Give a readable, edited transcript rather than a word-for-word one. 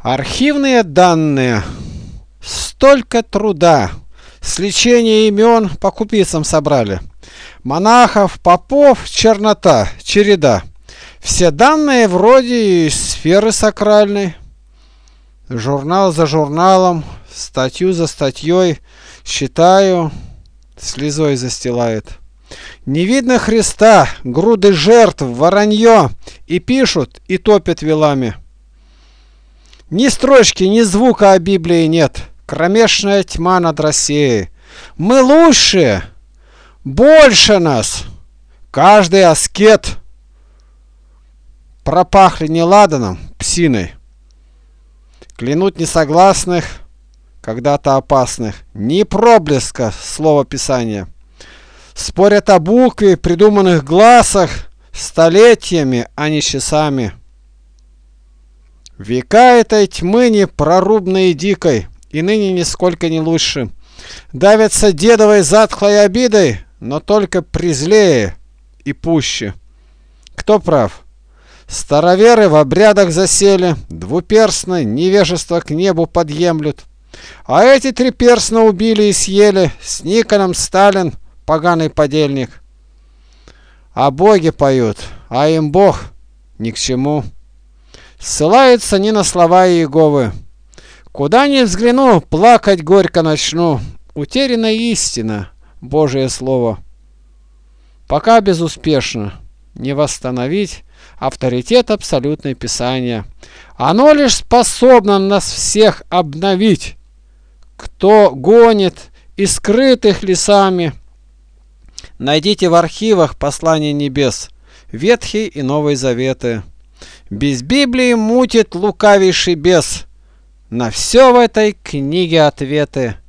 Архивные данные. Столько труда. Сличение имен по купицам собрали. Монахов, попов, чернота, череда. Все данные вроде из сферы сакральной. Журнал за журналом, статью за статьей. Считаю, слезой застилает. Не видно Христа, груды жертв, воронье. И пишут, и топят вилами. Ни строчки, ни звука о Библии нет. Кромешная тьма над Россией. Мы лучше, больше нас. Каждый аскет. Пропахли не ладаном, псиной. Клянут несогласных, когда-то опасных. Ни проблеска слова Писания. Спорят о букве, придуманных глазах, столетиями, а не часами. Века этой тьмы непрорубной и дикой, и ныне нисколько не лучше. Давятся дедовой затхлой обидой, но только презлее и пуще. Кто прав? Староверы в обрядах засели, двуперстно невежество к небу подъемлют. А эти триперстно убили и съели, с Никоном Сталин, поганый подельник. О Боге поют, а им Бог ни к чему. Ссылаются не на слова Иеговы. Куда ни взгляну, плакать горько начну. Утеряна истина, Божие Слово. Пока безуспешно не восстановить авторитет абсолютное Писание. Оно лишь способно нас всех обновить. Кто гонит и скрытых лесами. Найдите в архивах послания небес, Ветхий и Новый Заветы. Без Библии мутит лукавейший бес. На все в этой книге ответы.